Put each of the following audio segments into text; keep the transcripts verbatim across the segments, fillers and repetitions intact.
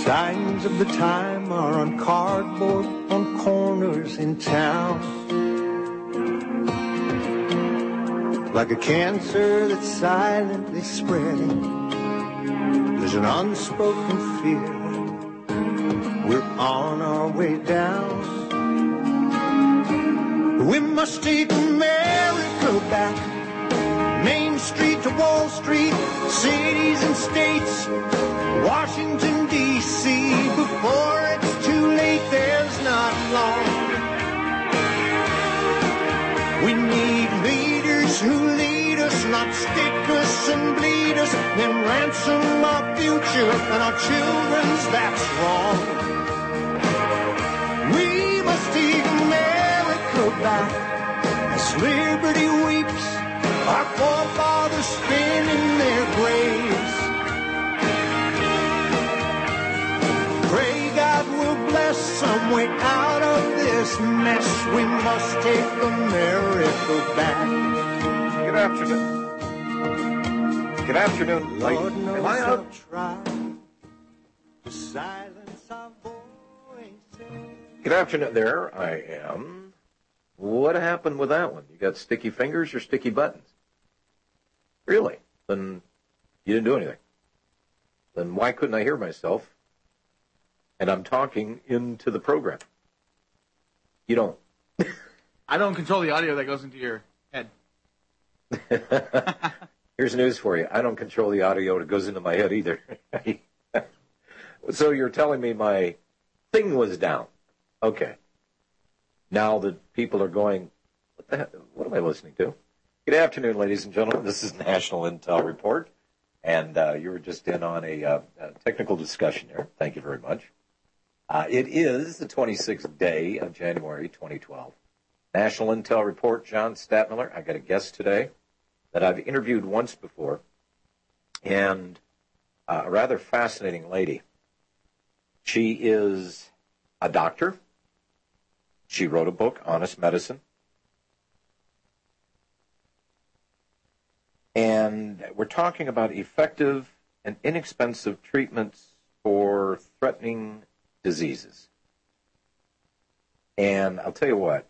signs of the time are on cardboard on corners in town. Like a cancer that's silently spreading, there's an unspoken fear. We're on our way down. We must take America back. Main Street to Wall Street, cities and states, Washington, D C Before it's too late, there's not long. We need leaders who lead us, not stick us and bleed us, then ransom our future and our children's, that's wrong. We must take America back as liberty weeps, our forefathers spin in their graves. Pray God will bless some way out of this mess. We must take America back. Good afternoon. Good afternoon, ladies. Am I out? To silence our voices. Good afternoon. There I am. What happened with that one? You got sticky fingers or sticky buttons? Really? Then you didn't do anything. Then why couldn't I hear myself? And I'm talking into the program. You don't. I don't control the audio that goes into your head. Here's news for you. I don't control the audio that goes into my head either. So you're telling me my thing was down. Okay. Now that people are going, what the heck, what am I listening to? Good afternoon, ladies and gentlemen. This is National Intel Report, and uh, you were just in on a, uh, a technical discussion there. Thank you very much. Uh, it is the twenty-sixth day of January, twenty twelve. National Intel Report, John Statmiller. I got a guest today that I've interviewed once before, and uh, a rather fascinating lady. She is a doctor. She wrote a book, Honest Medicine. And we're talking about effective and inexpensive treatments for threatening diseases. And I'll tell you what,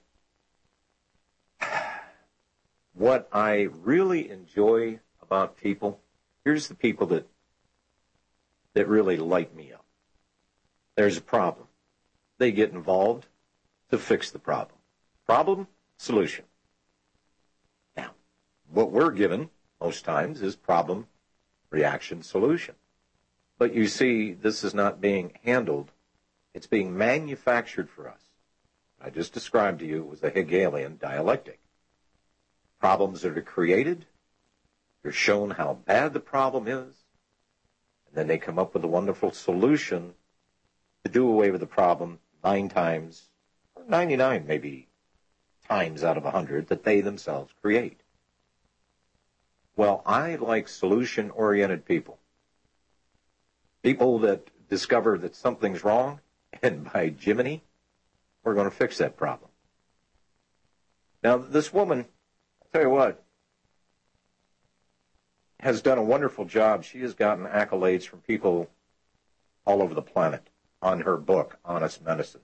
what I really enjoy about people, here's the people that that really light me up. There's a problem. They get involved to fix the problem. Problem, solution. Now, what we're given most times is problem, reaction, solution. But you see, this is not being handled. It's being manufactured for us. I just described to you it was a Hegelian dialectic. Problems that are created, you're shown how bad the problem is, and then they come up with a wonderful solution to do away with the problem nine times, or ninety-nine maybe, times out of a hundred that they themselves create. Well, I like solution-oriented people. People that discover that something's wrong, and by Jiminy, we're going to fix that problem. Now, this woman, I'll tell you what, has done a wonderful job. She has gotten accolades from people all over the planet on her book, Honest Medicine.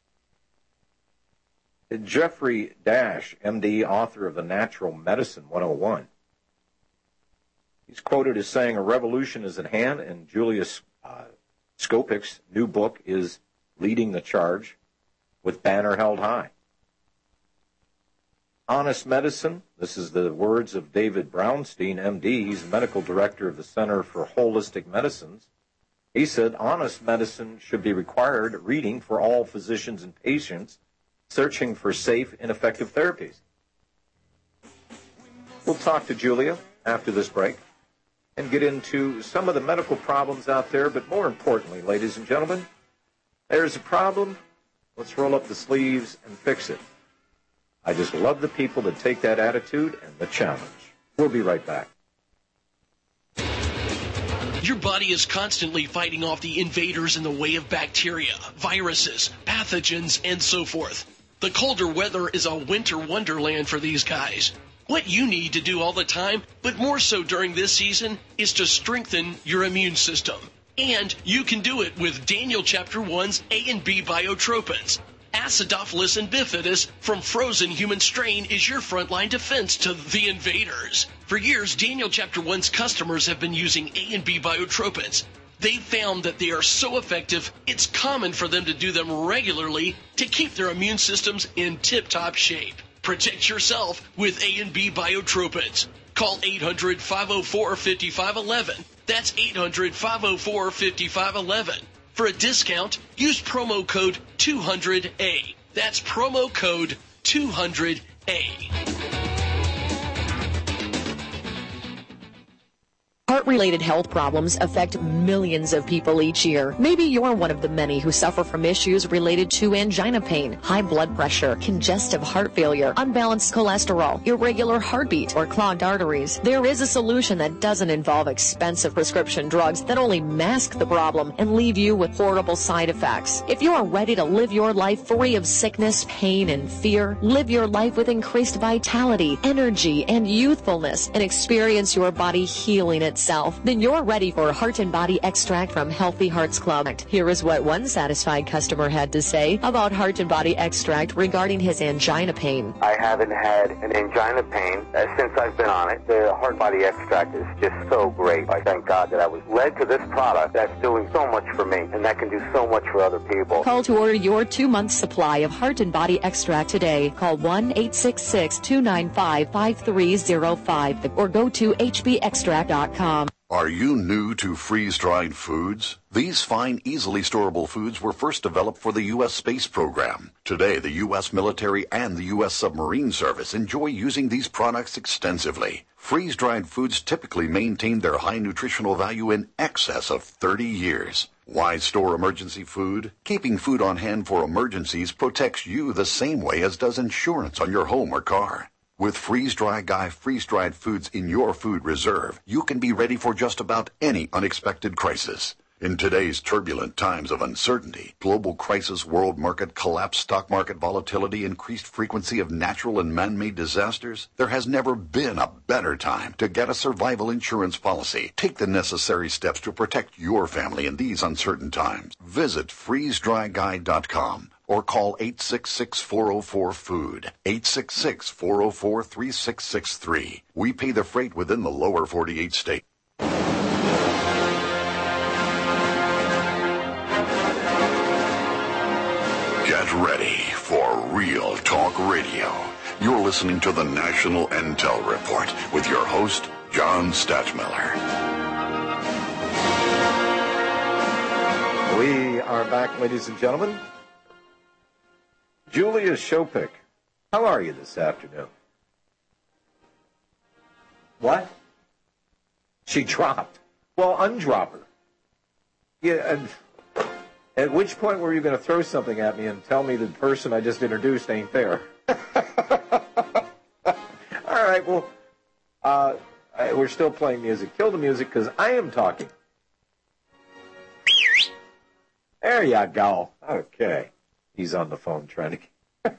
Jeffrey Dash, M D, author of The Natural Medicine one oh one, he's quoted as saying, a revolution is at hand, and Julius uh, Skopic's new book is leading the charge with banner held high. Honest Medicine, this is the words of David Brownstein, M D. He's medical director of the Center for Holistic Medicines. He said, honest medicine should be required reading for all physicians and patients searching for safe and effective therapies. We'll talk to Julia after this break and get into some of the medical problems out there, but more importantly, ladies and gentlemen, there's a problem. Let's roll up the sleeves and fix it. I just love the people that take that attitude and the challenge. We'll be right back. Your body is constantly fighting off the invaders in the way of bacteria, viruses, pathogens, and so forth. The colder weather is a winter wonderland for these guys. What you need to do all the time, but more so during this season, is to strengthen your immune system. And you can do it with Daniel Chapter one's A and B biotropins. Acidophilus and bifidus from frozen human strain is your frontline defense to the invaders. For years, Daniel Chapter one's customers have been using A and B biotropins. They've found that they are so effective, it's common for them to do them regularly to keep their immune systems in tip-top shape. Protect yourself with A and B biotropins. Call eight hundred, five oh four, five five one one. That's eight hundred, five oh four, five five one one. For a discount, use promo code two hundred A. That's promo code two hundred A. Heart-related health problems affect millions of people each year. Maybe you're one of the many who suffer from issues related to angina pain, high blood pressure, congestive heart failure, unbalanced cholesterol, irregular heartbeat, or clogged arteries. There is a solution that doesn't involve expensive prescription drugs that only mask the problem and leave you with horrible side effects. If you are ready to live your life free of sickness, pain, and fear, live your life with increased vitality, energy, and youthfulness, and experience your body healing itself, then you're ready for Heart and Body Extract from Healthy Hearts Club. Here is what one satisfied customer had to say about Heart and Body Extract regarding his angina pain. I haven't had an angina pain uh, since I've been on it. The Heart Body Extract is just so great. I thank God that I was led to this product that's doing so much for me and that can do so much for other people. Call to order your two-month supply of Heart and Body Extract today. Call one eight six six, two nine five, five three zero five or go to h b extract dot com. Are you new to freeze-dried foods? These fine, easily storable foods were first developed for the U S space program. Today, the U S military and the U S submarine service enjoy using these products extensively. Freeze-dried foods typically maintain their high nutritional value in excess of thirty years. Why store emergency food? Keeping food on hand for emergencies protects you the same way as does insurance on your home or car. With Freeze Dry Guy freeze-dried foods in your food reserve, you can be ready for just about any unexpected crisis. In today's turbulent times of uncertainty, global crisis, world market collapse, stock market volatility, increased frequency of natural and man-made disasters, there has never been a better time to get a survival insurance policy. Take the necessary steps to protect your family in these uncertain times. Visit freeze dry guy dot com. Or call eight six six, four oh four, food, eight six six, four oh four, three six six three. We pay the freight within the lower forty-eight states. Get ready for Real Talk Radio. You're listening to the National Intel Report with your host, John Stachmiller. We are back, ladies and gentlemen. Julia Shopik, how are you this afternoon? What? She dropped. Well, undrop her. Yeah, and at which point were you going to throw something at me and tell me the person I just introduced ain't there? All right, well, uh, we're still playing music. Kill the music because I am talking. There you go. Okay. He's on the phone trying to...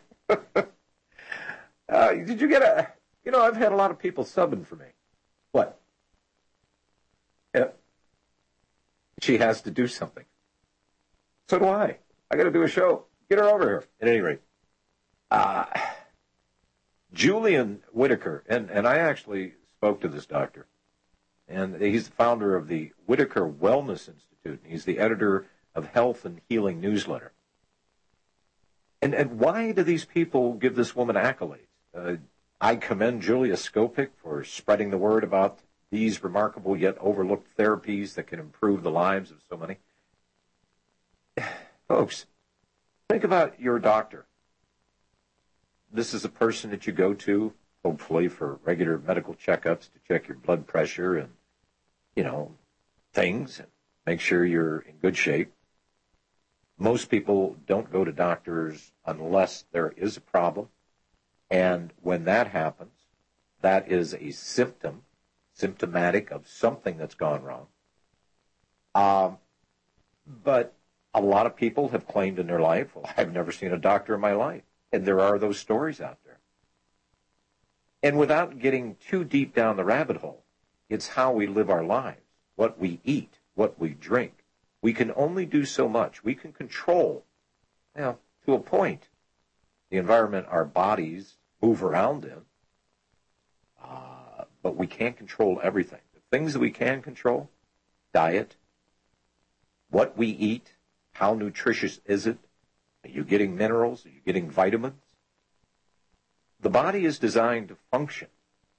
uh, did you get a... You know, I've had a lot of people subbing for me. What? Yeah. She has to do something. So do I. I got to do a show. Get her over here. At any rate. Uh, Julian Whitaker, and, and I actually spoke to this doctor, and he's the founder of the Whitaker Wellness Institute, and he's the editor of Health and Healing Newsletter. And, and why do these people give this woman accolades? Uh, I commend Julia Shopik for spreading the word about these remarkable yet overlooked therapies that can improve the lives of so many. Folks, think about your doctor. This is a person that you go to, hopefully, for regular medical checkups to check your blood pressure and, you know, things, and make sure you're in good shape. Most people don't go to doctors unless there is a problem. And when that happens, that is a symptom, symptomatic of something that's gone wrong. Um, but a lot of people have claimed in their life, well, I've never seen a doctor in my life. And there are those stories out there. And without getting too deep down the rabbit hole, it's how we live our lives, what we eat, what we drink, we can only do so much. We can control, you know, to a point, the environment our bodies move around in, uh, but we can't control everything. The things that we can control, diet, what we eat, how nutritious is it, are you getting minerals, are you getting vitamins? The body is designed to function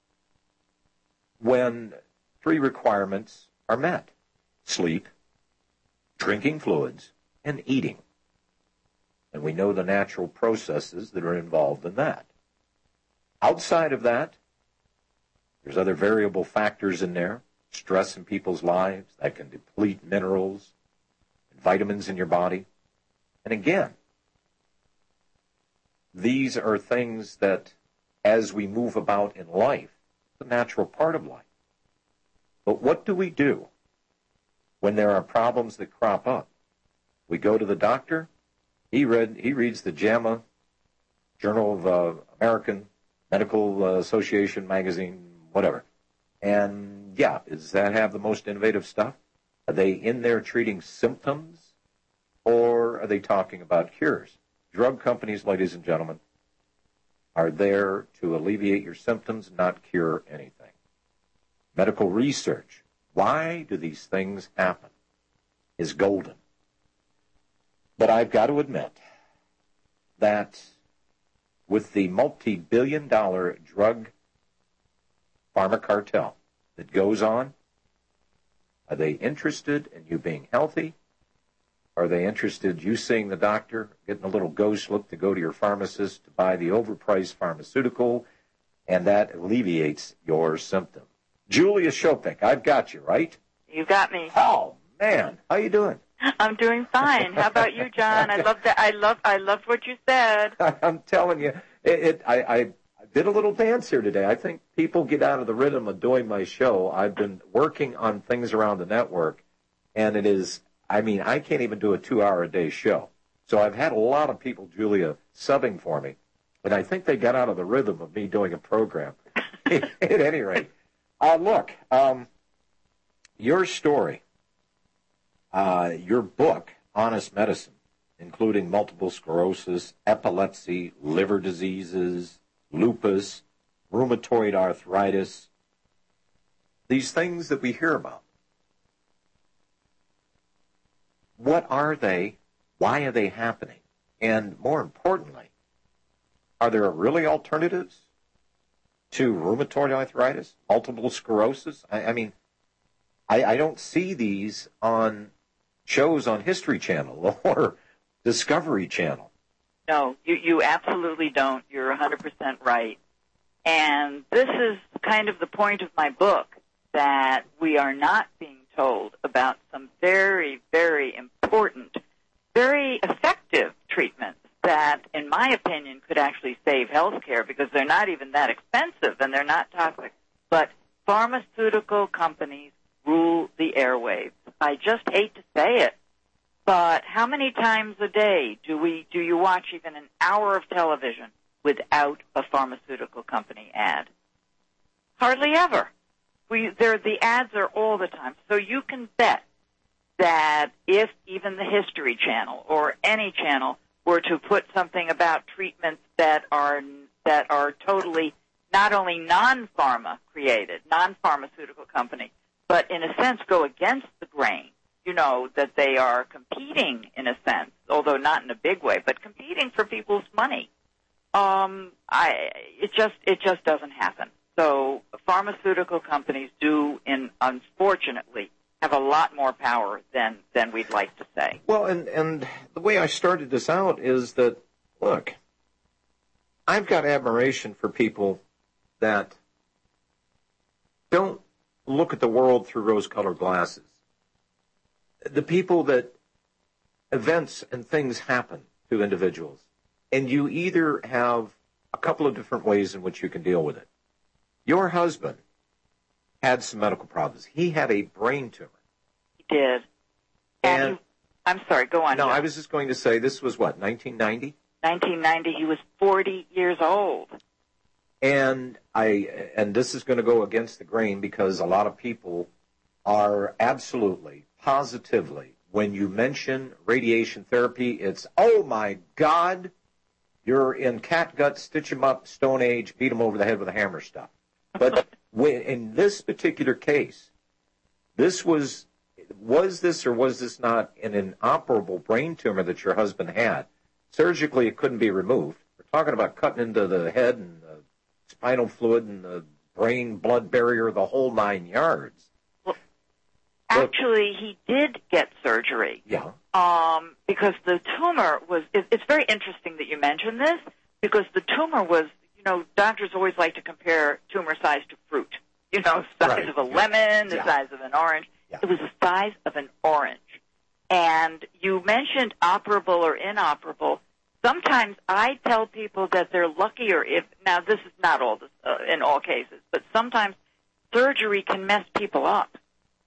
when three requirements are met: sleep, drinking fluids, and eating. And we know the natural processes that are involved in that. Outside of that, there's other variable factors in there, stress in people's lives that can deplete minerals and vitamins in your body. And again, these are things that, as we move about in life, the natural part of life. But what do we do when there are problems that crop up? We go to the doctor. He read. He reads the JAMA, Journal of uh, American Medical uh, Association magazine, whatever. And yeah, does that have the most innovative stuff? Are they in there treating symptoms, or are they talking about cures? Drug companies, ladies and gentlemen, are there to alleviate your symptoms, not cure anything. Medical research, why do these things happen, is golden. But I've got to admit that with the multi-billion dollar drug pharma cartel that goes on, are they interested in you being healthy? Are they interested in you seeing the doctor, getting a little ghost look to go to your pharmacist to buy the overpriced pharmaceutical, and that alleviates your symptom? Julia Shopik, I've got you, right? You got me. Oh, man. How you doing? I'm doing fine. How about you, John? I love that. I love. I loved what you said. I'm telling you, it. it I, I, I did a little dance here today. I think people get out of the rhythm of doing my show. I've been working on things around the network, and it is. I mean, I can't even do a two-hour-a-day show. So I've had a lot of people, Julia, subbing for me, and I think they got out of the rhythm of me doing a program. At any rate, uh, look, um, your story, uh, your book, Honest Medicine, including multiple sclerosis, epilepsy, liver diseases, lupus, rheumatoid arthritis, these things that we hear about. What are they? Why are they happening? And more importantly, are there really alternatives to rheumatoid arthritis, multiple sclerosis? I, I mean, I, I don't see these on shows on History Channel or Discovery Channel. No, you, you absolutely don't. You're one hundred percent right. And this is kind of the point of my book, that we are not being told about some very, very important, very effective treatments that, in my opinion, could actually save health care because they're not even that expensive and they're not toxic. But pharmaceutical companies rule the airwaves. I just hate to say it, but how many times a day do we do you watch even an hour of television without a pharmaceutical company ad? Hardly ever. We, there, the ads are all the time. So you can bet that if even the History Channel or any channel were to put something about treatments that are that are totally not only non-pharma created, non-pharmaceutical company, but in a sense go against the grain, you know, that they are competing in a sense, although not in a big way, but competing for people's money. Um, I, it just it just doesn't happen. So pharmaceutical companies do, in, unfortunately, have a lot more power than, than we'd like to say. Well, and, and the way I started this out is that, look, I've got admiration for people that don't look at the world through rose-colored glasses. The people that events and things happen to individuals, and you either have a couple of different ways in which you can deal with it. Your husband had some medical problems. He had a brain tumor. He did. And, and he, I'm sorry, go on. No, Joe. I was just going to say, this was what, nineteen ninety? nineteen ninety, he was forty years old. And I, and this is going to go against the grain because a lot of people are absolutely, positively when you mention radiation therapy, it's, oh, my God, you're in catgut, stitch 'em up, Stone Age, beat 'em over the head with a hammer stuff. But when, in this particular case, this was, was this or was this not an inoperable brain tumor that your husband had? Surgically, it couldn't be removed. We're talking about cutting into the head and the spinal fluid and the brain-blood barrier, the whole nine yards. Well, actually, he did get surgery. Yeah. Um, because the tumor was, it, it's very interesting that you mentioned this, because the tumor was, you know, doctors always like to compare tumor size to fruit. You know, size Right. of a lemon, the Yeah. size of an orange. Yeah. It was the size of an orange. And you mentioned operable or inoperable. Sometimes I tell people that they're luckier if, now this is not all this, uh, in all cases, but sometimes surgery can mess people up.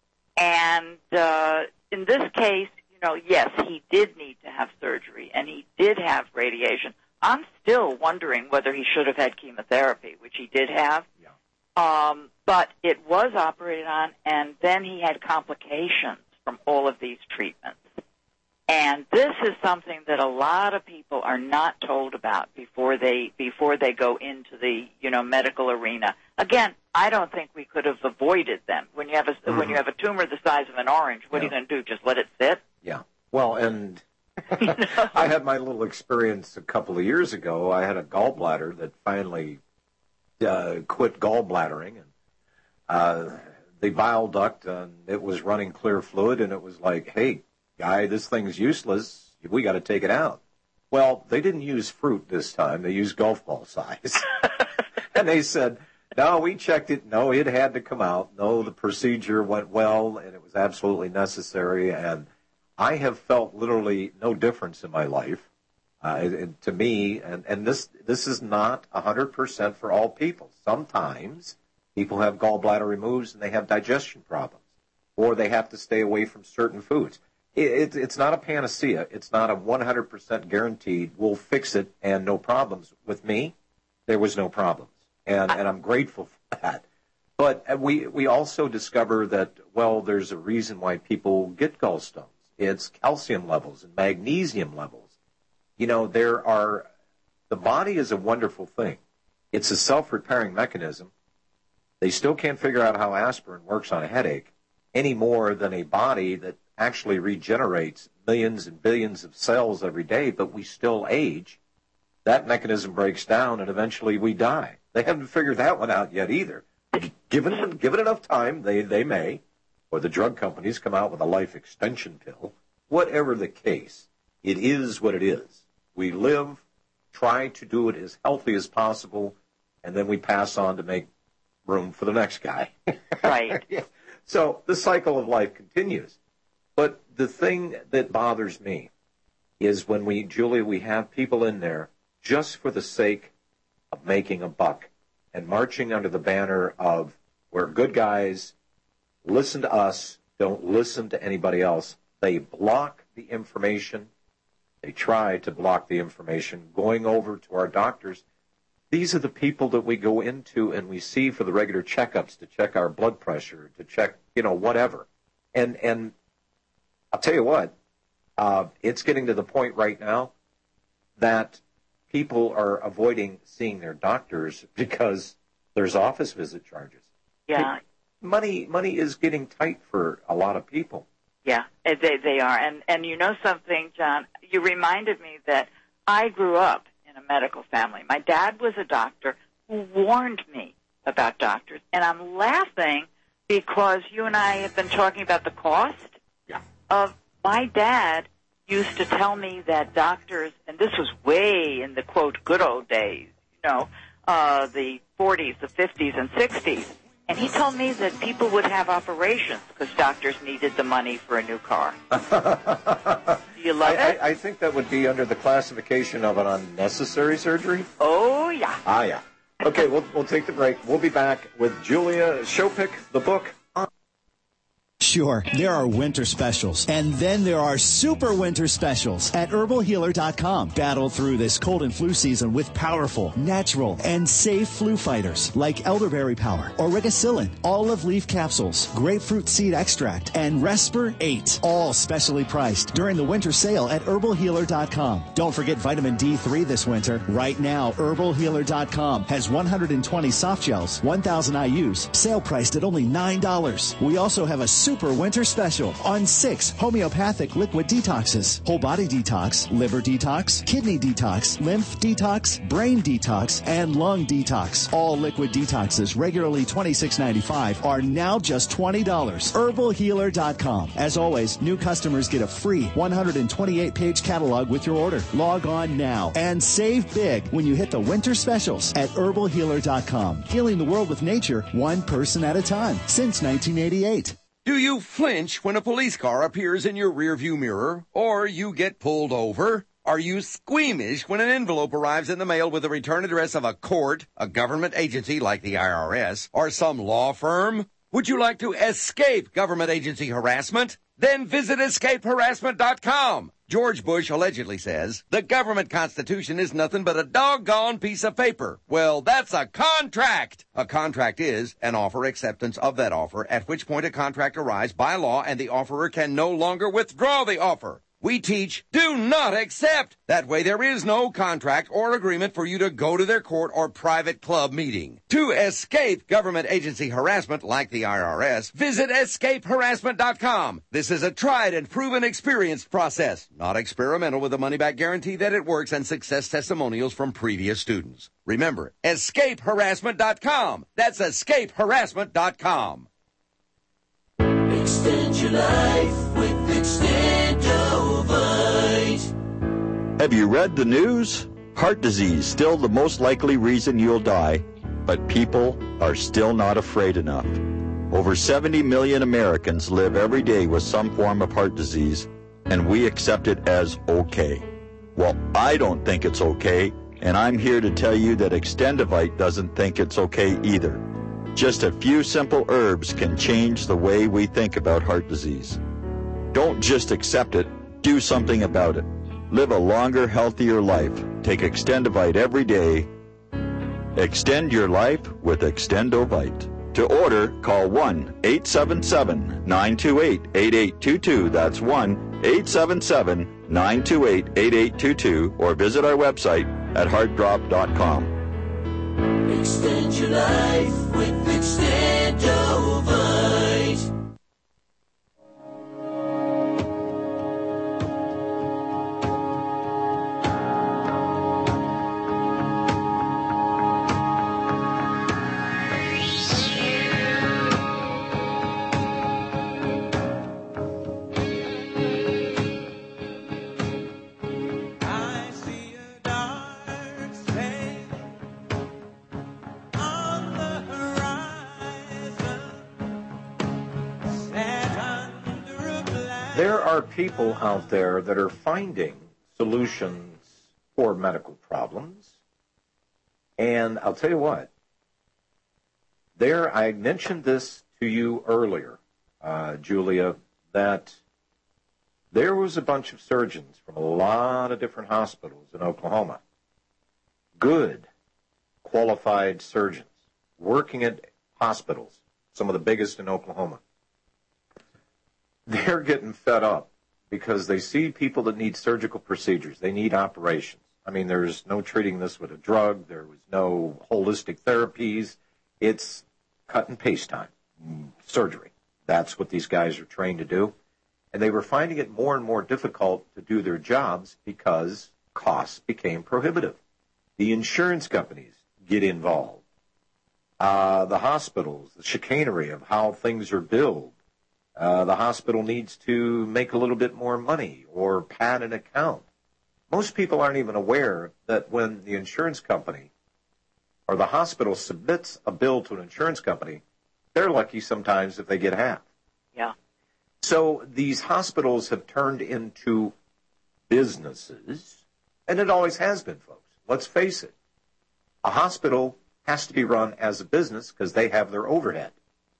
And uh, in this case, you know, yes, he did need to have surgery, and he did have radiation. I'm still wondering whether he should have had chemotherapy, which he did have. Yeah. Um, but it was operated on, and then he had complications from all of these treatments. And this is something that a lot of people are not told about before they before they go into the, you know, medical arena. Again, I don't think we could have avoided them. When you have a mm-hmm. when you have a tumor the size of an orange, what yeah. are you going to do? Just let it sit? Yeah. Well, and you know? I had my little experience a couple of years ago. I had a gallbladder that finally uh, quit gallbladdering, and uh, the bile duct, and it was running clear fluid, and it was like, hey, guy, this thing's useless. We got to take it out. Well, they didn't use fruit this time. They used golf ball size. And they said, no, we checked it. No, it had to come out. No, the procedure went well, and it was absolutely necessary. And I have felt literally no difference in my life. Uh, it, to me, and, and this this is not one hundred percent for all people. Sometimes people have gallbladder removed and they have digestion problems, or they have to stay away from certain foods. It, it, it's not a panacea. It's not a one hundred percent guaranteed, we'll fix it and no problems. With me, there was no problems, and, and I'm grateful for that. But we, we also discover that, well, there's a reason why people get gallstones. It's calcium levels and magnesium levels. You know, there are, the body is a wonderful thing. It's a self-repairing mechanism. They still can't figure out how aspirin works on a headache any more than a body that actually regenerates millions and billions of cells every day, but we still age. That mechanism breaks down, and eventually we die. They haven't figured that one out yet either. Given, given enough time, they, they may, or the drug companies come out with a life extension pill. Whatever the case, it is what it is. We live, try to do it as healthy as possible, and then we pass on to make room for the next guy. Right. So the cycle of life continues. But the thing that bothers me is when we, Julia, we have people in there just for the sake of making a buck and marching under the banner of we're good guys, listen to us, don't listen to anybody else. They block the information. They try to block the information going over to our doctors. These are the people that we go into and we see for the regular checkups to check our blood pressure, to check, you know, whatever. And and I'll tell you what, uh, it's getting to the point right now that people are avoiding seeing their doctors because there's office visit charges. Yeah. Money money is getting tight for a lot of people. Yeah, they they are. And and you know something, John, you reminded me that I grew up in a medical family. My dad was a doctor who warned me about doctors, and I'm laughing because you and I have been talking about the cost yeah. of my dad used to tell me that doctors, and this was way in the, quote, good old days, you know, uh, the forties, the fifties, and sixties, and he told me that people would have operations because doctors needed the money for a new car. Do you love I, it? I, I think that would be under the classification of an unnecessary surgery. Oh, yeah. Ah, yeah. Okay, we'll, we'll take the break. We'll be back with Julia Shopick, the book. Sure, there are winter specials, and then there are super winter specials at herbal healer dot com. Battle through this cold and flu season with powerful, natural, and safe flu fighters like elderberry power, origicillin, olive leaf capsules, grapefruit seed extract, and Resper eight, all specially priced during the winter sale at herbal healer dot com. Don't forget vitamin D three this winter. Right now, herbal healer dot com has one hundred twenty soft gels, one thousand I U's, sale priced at only nine dollars. We also have a super winter special on six homeopathic liquid detoxes: whole body detox, liver detox, kidney detox, lymph detox, brain detox, and lung detox. All liquid detoxes, regularly twenty-six ninety-five, are now just twenty dollars. herbal healer dot com. As always, new customers get a free one hundred twenty-eight page catalog with your order. Log on now and save big when you hit the winter specials at herbal healer dot com. Healing the world with nature, one person at a time, since nineteen eighty-eight. Do you flinch when a police car appears in your rearview mirror, or you get pulled over? Are you squeamish when an envelope arrives in the mail with the return address of a court, a government agency like the I R S, or some law firm? Would you like to escape government agency harassment? Then visit escape harassment dot com. George Bush allegedly says, the government constitution is nothing but a doggone piece of paper. Well, that's a contract. A contract is an offer acceptance of that offer, at which point a contract arrives by law and the offerer can no longer withdraw the offer. We teach, do not accept. That way there is no contract or agreement for you to go to their court or private club meeting. To escape government agency harassment like the I R S, visit escape harassment dot com. This is a tried and proven experienced process, not experimental, with a money-back guarantee that it works and success testimonials from previous students. Remember, escape harassment dot com. That's escape harassment dot com. Extend your life with Extendovite. Have you read the news? Heart disease, still the most likely reason you'll die, but people are still not afraid enough. Over seventy million Americans live every day with some form of heart disease, and we accept it as okay. Well, I don't think it's okay, and I'm here to tell you that Extendovite doesn't think it's okay either. Just a few simple herbs can change the way we think about heart disease. Don't just accept it, do something about it. Live a longer, healthier life. Take Extendovite every day. Extend your life with Extendovite. To order, call one eight seven seven, nine two eight, eight eight two two. That's one eight seven seven, nine two eight, eight eight two two, or visit our website at heart drop dot com. Extend your life with Extendovite. There are people out there that are finding solutions for medical problems. And I'll tell you what, there, I mentioned this to you earlier, uh, Julia, that there was a bunch of surgeons from a lot of different hospitals in Oklahoma, good, qualified surgeons, working at hospitals, some of the biggest in Oklahoma. They're getting fed up because they see people that need surgical procedures. They need operations. I mean, there's no treating this with a drug. There was no holistic therapies. It's cut and paste time, surgery. That's what these guys are trained to do. And they were finding it more and more difficult to do their jobs because costs became prohibitive. The insurance companies get involved. Uh, the hospitals, the chicanery of how things are billed. Uh, the hospital needs to make a little bit more money or pad an account. Most people aren't even aware that when the insurance company or the hospital submits a bill to an insurance company, they're lucky sometimes if they get half. Yeah. So these hospitals have turned into businesses, and it always has been, folks. Let's face it. A hospital has to be run as a business because they have their overhead.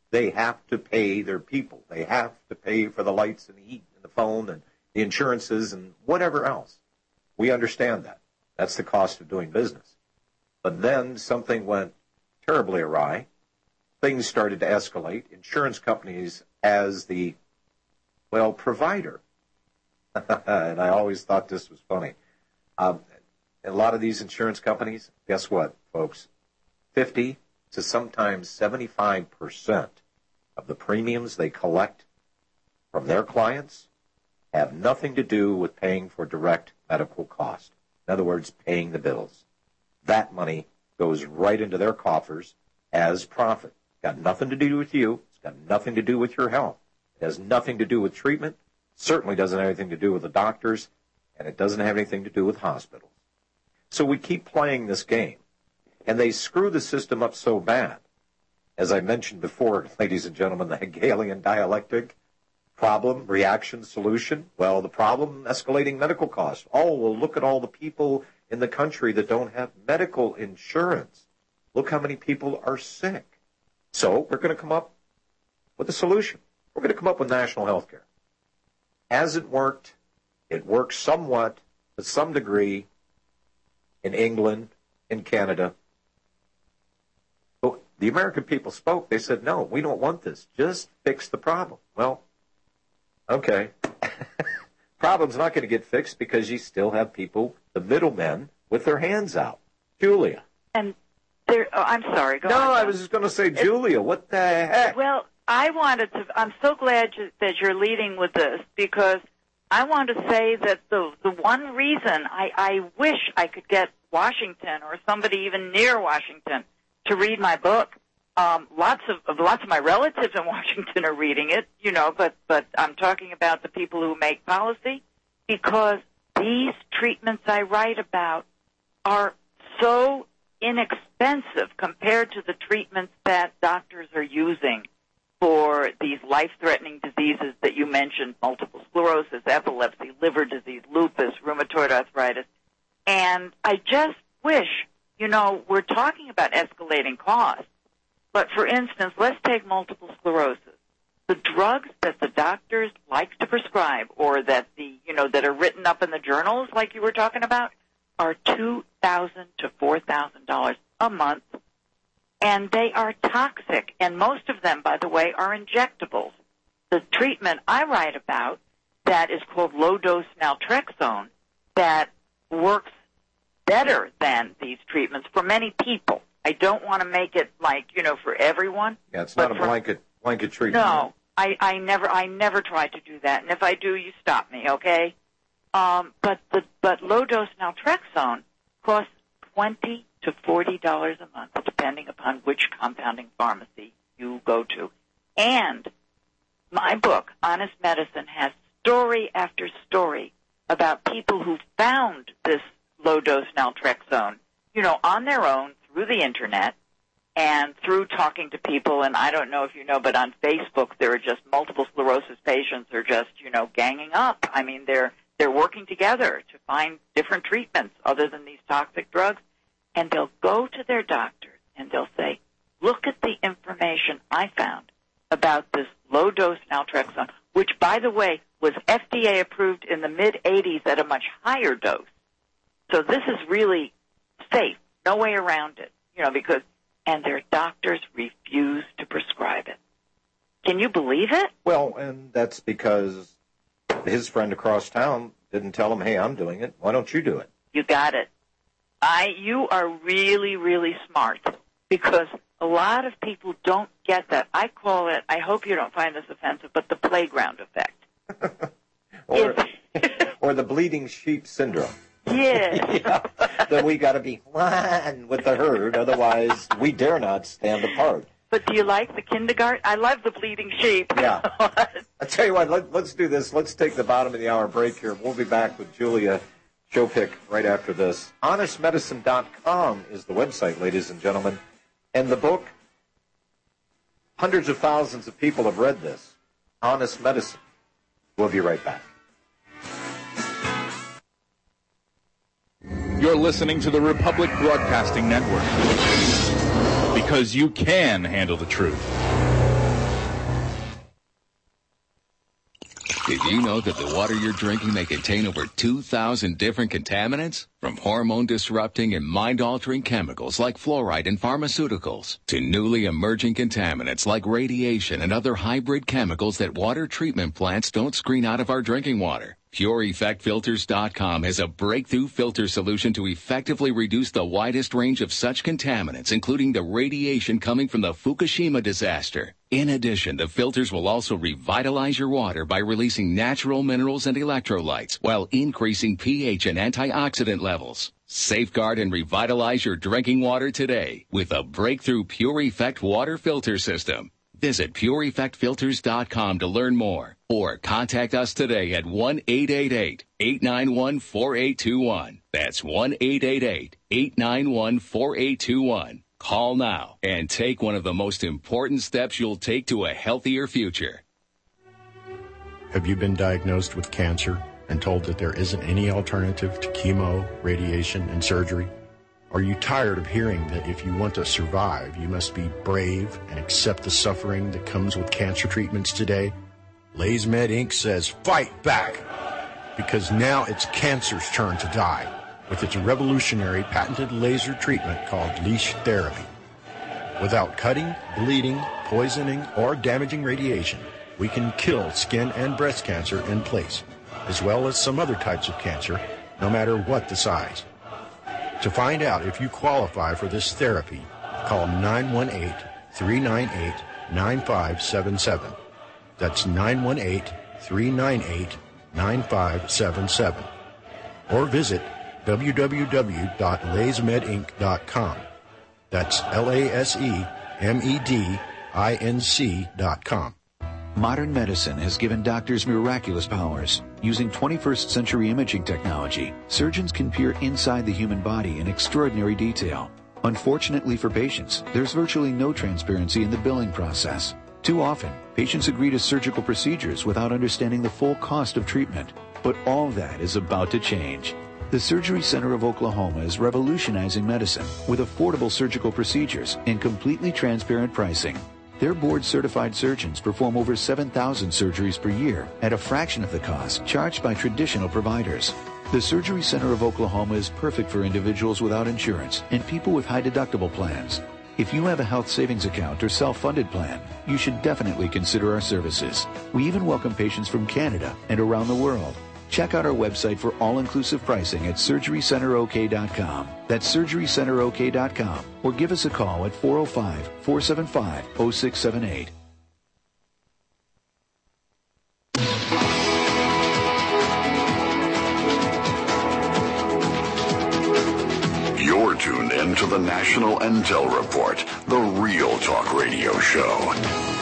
They have to pay their people. They have to pay for the lights and the heat and the phone and the insurances and whatever else. We understand that. That's the cost of doing business. But then something went terribly awry. Things started to escalate. Insurance companies as the, well, provider. And I always thought this was funny. Um, a lot of these insurance companies, guess what, folks? fifty to sometimes seventy-five percent of the premiums they collect from their clients have nothing to do with paying for direct medical cost. In other words, paying the bills. That money goes right into their coffers as profit. It's got nothing to do with you. It's got nothing to do with your health. It has nothing to do with treatment. Certainly doesn't have anything to do with the doctors, and it doesn't have anything to do with hospitals. So we keep playing this game, and they screw the system up so bad. As I mentioned before, ladies and gentlemen, the Hegelian dialectic, problem, reaction, solution. Well, the problem, escalating medical costs. Oh, well, look at all the people in the country that don't have medical insurance. Look how many people are sick. So we're going to come up with a solution. We're going to come up with national health care. Hasn't worked. It works somewhat, to some degree, in England, in Canada. But the American people spoke. They said, no, we don't want this. Just fix the problem. Well, okay. Problem's not going to get fixed because you still have people, the middlemen, with their hands out. Julia. And there, oh, I'm sorry. Go no, on. I was just going to say, it's, Julia, what the heck? Well, I wanted to, I'm so glad you, that you're leading with this because I want to say that the the one reason I, I wish I could get Washington or somebody even near Washington to read my book. Um, lots of lots of my relatives in Washington are reading it, you know, but but I'm talking about the people who make policy because these treatments I write about are so inexpensive compared to the treatments that doctors are using for these life-threatening diseases that you mentioned, multiple sclerosis, epilepsy, liver disease, lupus, rheumatoid arthritis. And I just wish, you know, we're talking about escalating costs. But, for instance, let's take multiple sclerosis. The drugs that the doctors like to prescribe or that the, you know, that are written up in the journals like you were talking about are two thousand dollars to four thousand dollars a month. And they are toxic, and most of them, by the way, are injectables. The treatment I write about that is called low-dose naltrexone that works better than these treatments for many people. I don't want to make it like, you know, for everyone. Yeah, it's not a for, blanket blanket treatment. No, I, I never I never try to do that, and if I do, you stop me, okay? Um, but the but low-dose naltrexone costs twenty to forty dollars a month, depending upon which compounding pharmacy you go to. And my book, Honest Medicine, has story after story about people who found this low-dose naltrexone, you know, on their own through the Internet and through talking to people. And I don't know if you know, but on Facebook there are just multiple sclerosis patients are just, you know, ganging up. I mean, they're they're working together to find different treatments other than these toxic drugs. And they'll go to their doctors and they'll say, look at the information I found about this low-dose naltrexone, which, by the way, was F D A approved in the mid-eighties at a much higher dose. So this is really safe, no way around it, you know, because, and their doctors refuse to prescribe it. Can you believe it? Well, and that's because his friend across town didn't tell him, hey, I'm doing it. Why don't you do it? You got it. I, you are really, really smart because a lot of people don't get that. I call it, I hope you don't find this offensive, but the playground effect. or, or the bleeding sheep syndrome. Yeah. yeah. Then we got to be one with the herd, otherwise we dare not stand apart. But do you like the kindergarten? I love the bleeding sheep. Yeah. I tell you what, let, let's do this. Let's take the bottom of the hour break here. We'll be back with Julia Show pick right after this. honest medicine dot com is the website, ladies and gentlemen. And the book, hundreds of thousands of people have read this. Honest Medicine. We'll be right back. You're listening to the Republic Broadcasting Network. Because you can handle the truth. Did you know that the water you're drinking may contain over two thousand different contaminants? From hormone-disrupting and mind-altering chemicals like fluoride and pharmaceuticals to newly emerging contaminants like radiation and other hybrid chemicals that water treatment plants don't screen out of our drinking water. Pure Effect Filters dot com has a breakthrough filter solution to effectively reduce the widest range of such contaminants, including the radiation coming from the Fukushima disaster. In addition, the filters will also revitalize your water by releasing natural minerals and electrolytes while increasing pH and antioxidant levels. Safeguard and revitalize your drinking water today with a breakthrough Pure Effect water filter system. Visit Pure Effect Filters dot com to learn more or contact us today at one eight eight eight, eight nine one, four eight two one. That's one eight eight eight, eight nine one, four eight two one. Call now and take one of the most important steps you'll take to a healthier future. Have you been diagnosed with cancer and told that there isn't any alternative to chemo, radiation, and surgery? Are you tired of hearing that if you want to survive, you must be brave and accept the suffering that comes with cancer treatments today? LaserMed Incorporated says fight back, because now it's cancer's turn to die with its revolutionary patented laser treatment called leash therapy. Without cutting, bleeding, poisoning, or damaging radiation, we can kill skin and breast cancer in place, as well as some other types of cancer, no matter what the size. To find out if you qualify for this therapy, call nine one eight, three nine eight, nine five seven seven. That's nine one eight, three nine eight, nine five seven seven. Or visit w w w dot lasemed inc dot com. That's L A S E M E D I N C dot com. Modern medicine has given doctors miraculous powers. Using twenty-first century imaging technology, surgeons can peer inside the human body in extraordinary detail. Unfortunately for patients, there's virtually no transparency in the billing process. Too often, patients agree to surgical procedures without understanding the full cost of treatment. But all that is about to change. The Surgery Center of Oklahoma is revolutionizing medicine with affordable surgical procedures and completely transparent pricing. Their board-certified surgeons perform over seven thousand surgeries per year at a fraction of the cost charged by traditional providers. The Surgery Center of Oklahoma is perfect for individuals without insurance and people with high deductible plans. If you have a health savings account or self-funded plan, you should definitely consider our services. We even welcome patients from Canada and around the world. Check out our website for all-inclusive pricing at surgery center o k dot com. That's surgery center o k dot com. Or give us a call at four oh five, four seven five, oh six seven eight. You're tuned in to the National Intel Report, the Real Talk Radio Show.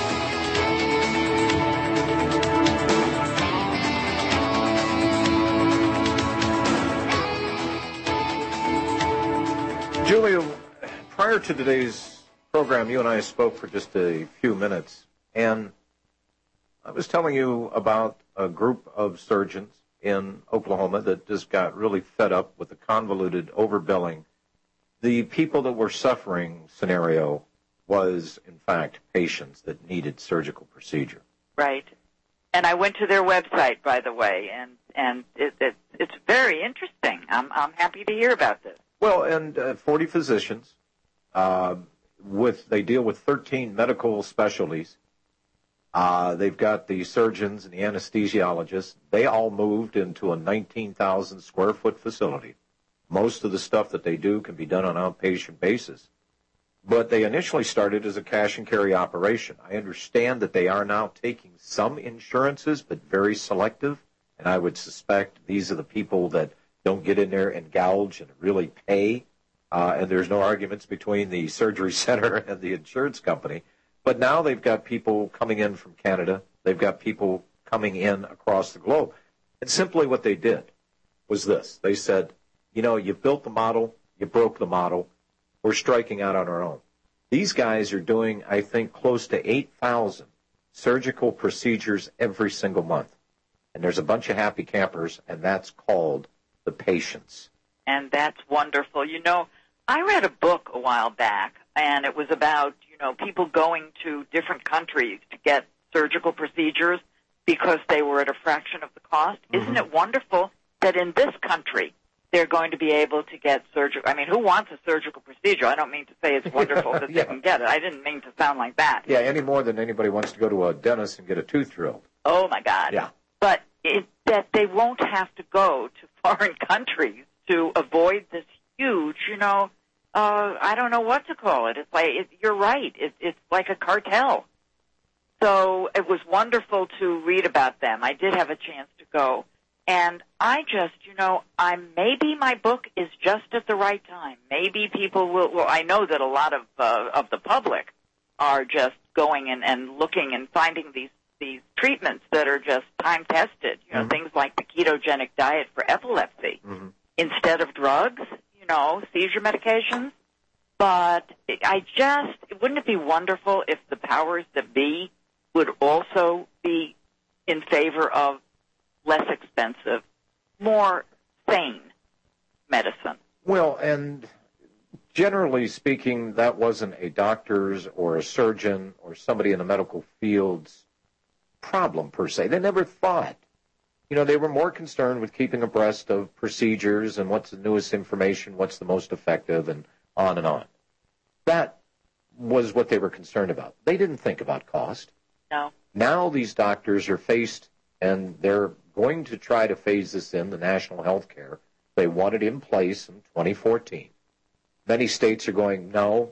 Julia, prior to today's program, you and I spoke for just a few minutes, and I was telling you about a group of surgeons in Oklahoma that just got really fed up with the convoluted overbilling. The people that were suffering scenario was, in fact, patients that needed surgical procedure. Right. And I went to their website, by the way, and, and it, it, it's very interesting. I'm, I'm happy to hear about this. Well, and uh, forty physicians, uh, with they deal with thirteen medical specialties. Uh, they've got the surgeons and the anesthesiologists. They all moved into a nineteen thousand square foot facility. Most of the stuff that they do can be done on an outpatient basis. But they initially started as a cash and carry operation. I understand that they are now taking some insurances, but very selective. And I would suspect these are the people that don't get in there and gouge and really pay. Uh, and there's no arguments between the surgery center and the insurance company. But now they've got people coming in from Canada. They've got people coming in across the globe. And simply what they did was this. They said, you know, you built the model, you broke the model, we're striking out on our own. These guys are doing, I think, close to eight thousand surgical procedures every single month. And there's a bunch of happy campers, and that's called the patients. And that's wonderful. You know, I read a book a while back, and it was about, you know, people going to different countries to get surgical procedures, because they were at a fraction of the cost. Mm-hmm. Isn't it wonderful that in this country they're going to be able to get surgical? I mean, who wants a surgical procedure? I don't mean to say it's wonderful that yeah. they can get it. I didn't mean to sound like that. Yeah, any more than anybody wants to go to a dentist and get a tooth drilled. Oh, my God. Yeah. But it, that they won't have to go to foreign countries to avoid this huge, you know, uh, I don't know what to call it. It's like, it, you're right. It, it's like a cartel. So it was wonderful to read about them. I did have a chance to go. And I just, you know, I'm maybe my book is just at the right time. Maybe people will, well, I know that a lot of, uh, of the public are just going and, and looking and finding these, these treatments that are just time tested, you know, mm-hmm. things like the ketogenic diet for epilepsy mm-hmm. instead of drugs, you know, seizure medications. But I just, wouldn't it be wonderful if the powers that be would also be in favor of less expensive, more sane medicine? Well, and generally speaking, that wasn't a doctor's or a surgeon or somebody in the medical field's problem per se. They never thought. You know, they were more concerned with keeping abreast of procedures and what's the newest information, what's the most effective, and on and on. That was what they were concerned about. They didn't think about cost. No. Now these doctors are faced, and they're going to try to phase this in, the national health care. They want it in place in twenty fourteen. Many states are going, no,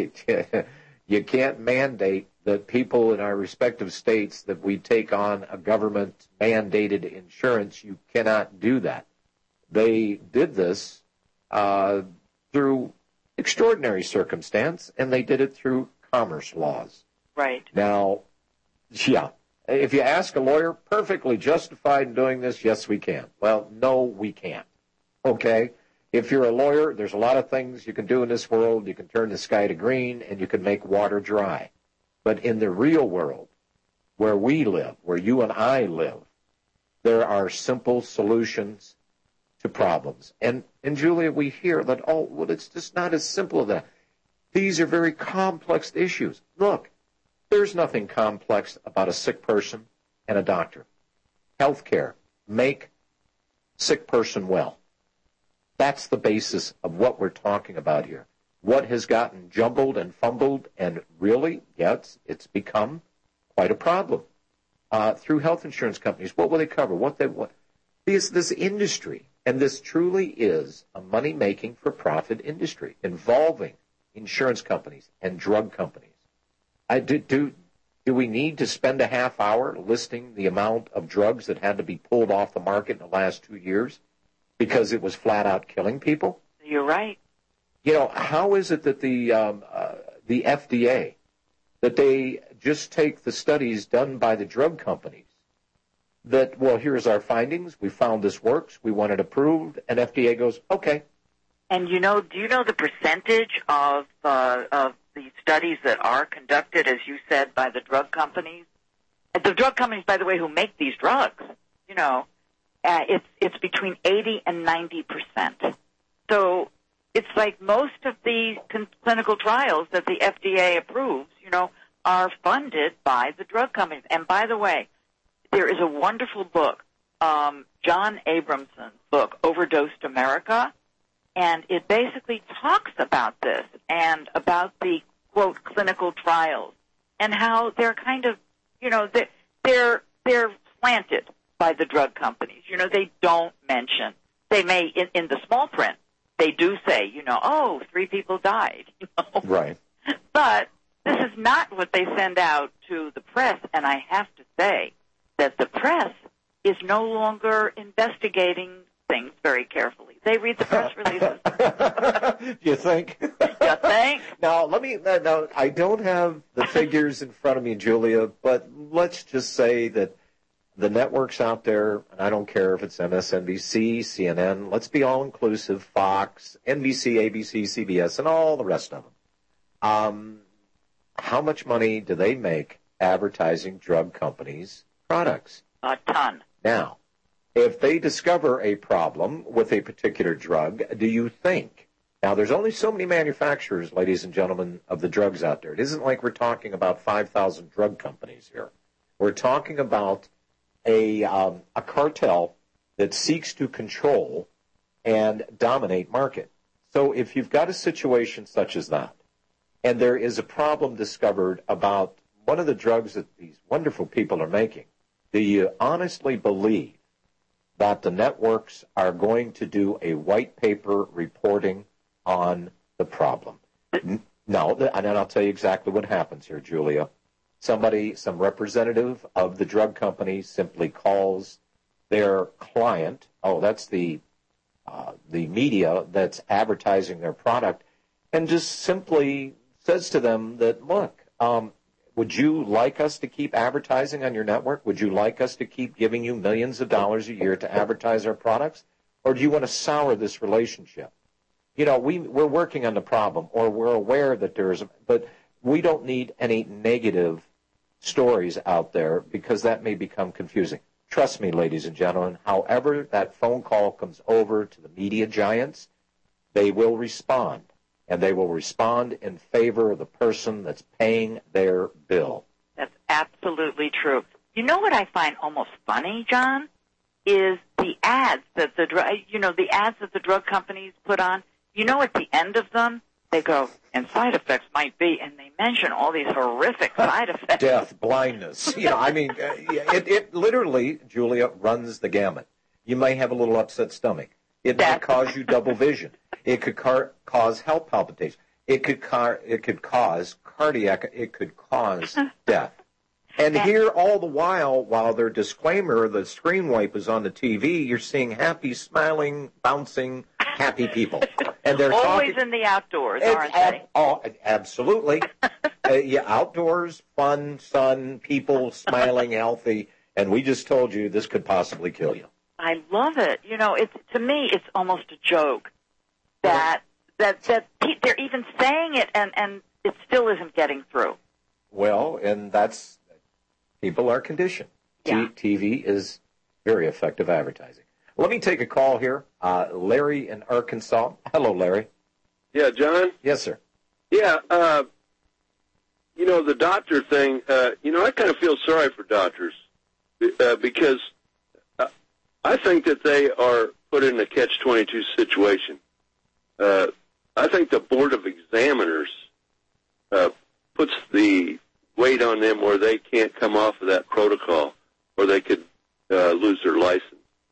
you can't mandate that people in our respective states that we take on a government-mandated insurance. You cannot do that. They did this uh, through extraordinary circumstance, and they did it through commerce laws. Right. Now, yeah, if you ask a lawyer, perfectly justified in doing this, yes, we can. Well, no, we can't. Okay? If you're a lawyer, there's a lot of things you can do in this world. You can turn the sky to green, and you can make water dry. But in the real world, where we live, where you and I live, there are simple solutions to problems. And, and Julia, we hear that, oh, well, it's just not as simple as that. These are very complex issues. Look, there's nothing complex about a sick person and a doctor. Healthcare, make sick person well. That's the basis of what we're talking about here. What has gotten jumbled and fumbled, and really, yes, it's become quite a problem. Uh, through health insurance companies, what will they cover? What they what? This this industry, and this truly is a money-making for-profit industry involving insurance companies and drug companies. I do, do do we need to spend a half hour listing the amount of drugs that had to be pulled off the market in the last two years because it was flat out killing people? You're right. You know, how is it that the um, uh, the F D A, that they just take the studies done by the drug companies, that, well, here's our findings, we found this works, we want it approved, and F D A goes, okay. And, you know, do you know the percentage of uh, of the studies that are conducted, as you said, by the drug companies? The drug companies, by the way, who make these drugs, you know, uh, it's it's between eighty and ninety percent. So it's like most of the con- clinical trials that the F D A approves, you know, are funded by the drug companies. And by the way, there is a wonderful book, um, John Abramson's book, Overdosed America, and it basically talks about this and about the, quote, clinical trials and how they're kind of, you know, they're, they're, they're slanted by the drug companies. You know, they don't mention. They may, in, in the small print, they do say, you know, oh, three people died. You know? Right. But this is not what they send out to the press, and I have to say that the press is no longer investigating things very carefully. They read the press releases. You think? You think? Now, let me, now, I don't have the figures in front of me, Julia, but let's just say that the networks out there, and I don't care if it's M S N B C, C N N, let's be all-inclusive, Fox, N B C, A B C, C B S, and all the rest of them. Um, how much money do they make advertising drug companies' products? A ton. Now, if they discover a problem with a particular drug, do you think, now there's only so many manufacturers, ladies and gentlemen, of the drugs out there. It isn't like we're talking about five thousand drug companies here. We're talking about a um, a cartel that seeks to control and dominate market. So if you've got a situation such as that, and there is a problem discovered about one of the drugs that these wonderful people are making, do you honestly believe that the networks are going to do a white paper reporting on the problem? No, and I'll tell you exactly what happens here, Julia. Somebody, some representative of the drug company simply calls their client, oh, that's the uh, the media that's advertising their product, and just simply says to them that, look, um, would you like us to keep advertising on your network? Would you like us to keep giving you millions of dollars a year to advertise our products? Or do you want to sour this relationship? You know, we, we're working on the problem, or we're aware that there is, but we don't need any negative stories out there because that may become confusing. Trust me, ladies and gentlemen, however that phone call comes over to the media giants, they will respond. And they will respond in favor of the person that's paying their bill. That's absolutely true. You know what I find almost funny, John, is the ads that the drug, you know, the ads that the drug companies put on. You know, at the end of them, they go, and side effects might be, and they mention all these horrific side effects. Death, blindness. You know, I mean, uh, it, it literally, Julia, runs the gamut. You may have a little upset stomach. It That's... may cause you double vision. It could car- cause heart palpitations. It could car- It could cause cardiac. It could cause death. And here, all the while, while their disclaimer, the screen wipe is on the T V, you're seeing happy, smiling, bouncing, happy people. And they're always talking, in the outdoors, it's aren't ab- they? Oh, absolutely. uh, yeah, outdoors, fun, sun, people smiling, healthy. And we just told you this could possibly kill you. I love it. You know, it's to me, it's almost a joke that that that pe- they're even saying it, and and it still isn't getting through. Well, and that's people are conditioned. Yeah. T- TV is very effective advertising. Let me take a call here. Uh, Larry in Arkansas. Hello, Larry. Yeah, John? Yes, sir. Yeah, uh, you know, the doctor thing, uh, you know, I kind of feel sorry for doctors uh, because uh, I think that they are put in a catch twenty-two situation. Uh, I think the Board of Examiners uh, puts the weight on them where they can't come off of that protocol or they could uh, lose their license.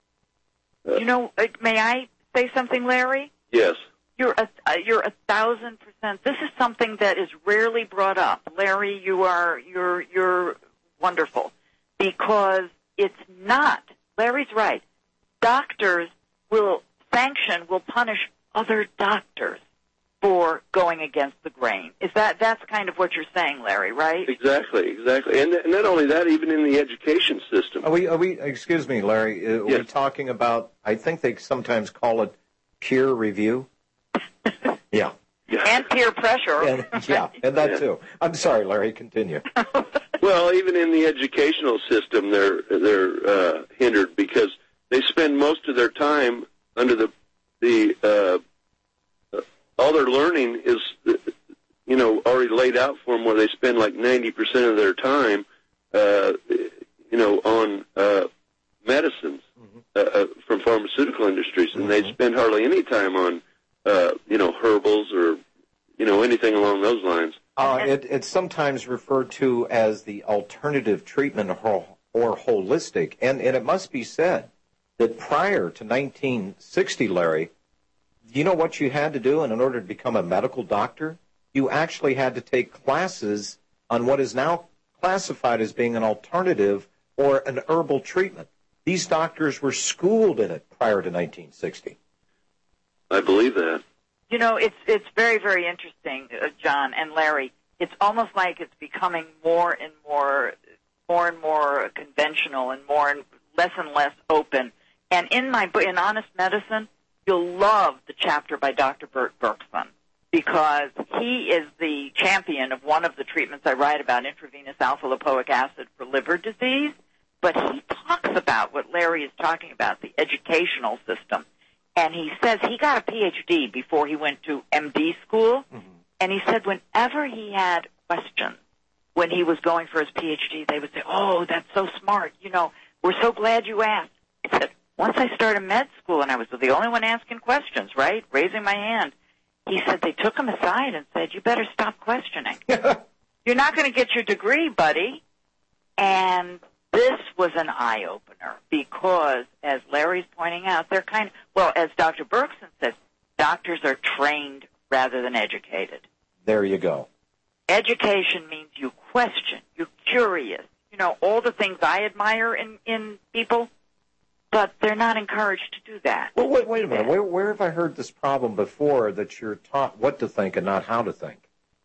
You know, uh, may I say something, Larry? Yes. You're a uh, you're a thousand percent. This is something that is rarely brought up, Larry. You are you're you're wonderful because it's not. Larry's right. Doctors will sanction, will punish other doctors for going against the grain. Is that that's kind of what you're saying, Larry? Right? Exactly, exactly. And not only that, even in the education system. Are we? Are we? Excuse me, Larry. Are yes. we talking about? I think they sometimes call it peer review. Yeah. And peer pressure. And, yeah, and that yeah. too. I'm sorry, Larry. Continue. Well, even in the educational system, they're they're uh, hindered because they spend most of their time under the the uh, all their learning is you know already laid out for them, where they spend like ninety percent of their time uh, you know on uh, medicines mm-hmm. uh, from pharmaceutical industries, and mm-hmm. they spend hardly any time on uh, you know herbals or you know anything along those lines. Uh, it, it's sometimes referred to as the alternative treatment or, or holistic. And, and it must be said that prior to nineteen sixty, Larry, you know what you had to do in order to become a medical doctor? You actually had to take classes on what is now classified as being an alternative or an herbal treatment. These doctors were schooled in it prior to nineteen sixty. I believe that. You know, it's it's very, very interesting, uh, John and Larry. It's almost like it's becoming more and more, more and more conventional, and more and less and less open. And in my book, in Honest Medicine, you'll love the chapter by Doctor Bert Berkson, because he is the champion of one of the treatments I write about, intravenous alpha-lipoic acid for liver disease. But he talks about what Larry is talking about, the educational system. And he says he got a P H D before he went to M D school. Mm-hmm. And he said whenever he had questions when he was going for his P H D, they would say, oh, that's so smart. You know, we're so glad you asked. I said, once I started med school, and I was the only one asking questions, right, raising my hand, he said they took him aside and said, you better stop questioning. You're not going to get your degree, buddy. And this was an eye-opener because, as Larry's pointing out, they're kind of, well, as Doctor Berkson says, doctors are trained rather than educated. There you go. Education means you question, you're curious, you know, all the things I admire in, in people, but they're not encouraged to do that. Well, wait, wait a minute. Where, where have I heard this problem before that you're taught what to think and not how to think?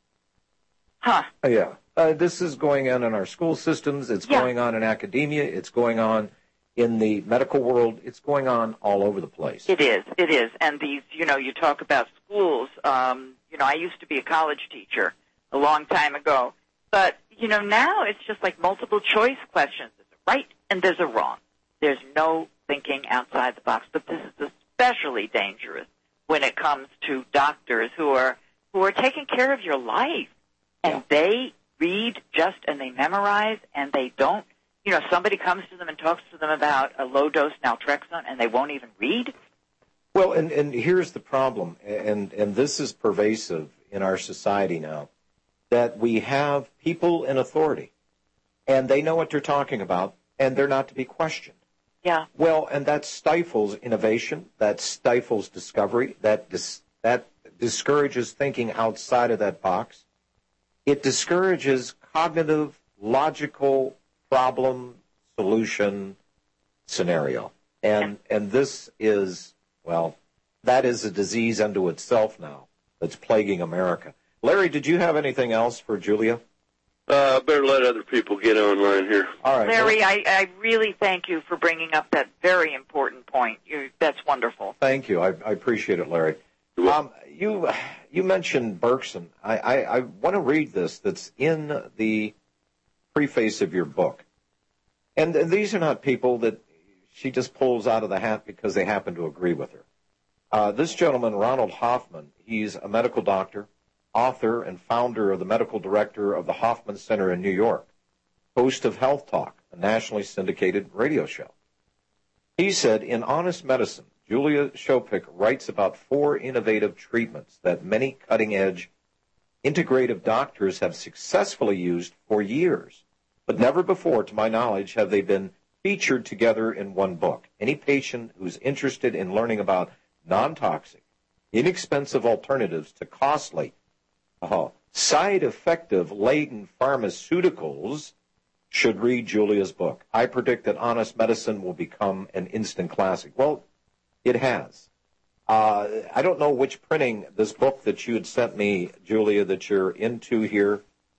Huh. Uh, yeah. Uh, this is going on in our school systems. It's Yeah. going on in academia. It's going on in the medical world. It's going on all over the place. It is, it is. And these, you know, you talk about schools. Um, you know, I used to be a college teacher a long time ago. But, you know, now it's just like multiple choice questions. There's a right and there's a wrong. There's no thinking outside the box. But this is especially dangerous when it comes to doctors who are who are taking care of your life. And Yeah. they read just and they memorize and they don't, you know, somebody comes to them and talks to them about a low-dose naltrexone and they won't even read. Well, and, and here's the problem, and, and this is pervasive in our society now, that we have people in authority, and they know what they're talking about, and they're not to be questioned. Yeah. Well, and that stifles innovation, that stifles discovery, that dis, that discourages thinking outside of that box. It discourages cognitive, logical problem solution scenario. And and this is, well, that is a disease unto itself now that's plaguing America. Larry, did you have anything else for Julia? Uh, better let other people get online here. All right. Larry, I, I really thank you for bringing up that very important point. You, that's wonderful. Thank you. I, I appreciate it, Larry. Um, you you mentioned Berkson. I, I, I want to read this that's in the preface of your book. And, and these are not people that she just pulls out of the hat because they happen to agree with her. Uh, this gentleman, Ronald Hoffman, he's a medical doctor, author, and founder of the medical director of the Hoffman Center in New York, host of Health Talk, a nationally syndicated radio show. He said, in Honest Medicine, Julia Shopik writes about four innovative treatments that many cutting-edge integrative doctors have successfully used for years, but never before, to my knowledge, have they been featured together in one book. Any patient who's interested in learning about non-toxic, inexpensive alternatives to costly, uh, side-effective laden pharmaceuticals should read Julia's book. I predict that Honest Medicine will become an instant classic. Well, it has. Uh, I don't know which printing, this book that you had sent me, Julia, that you're into here.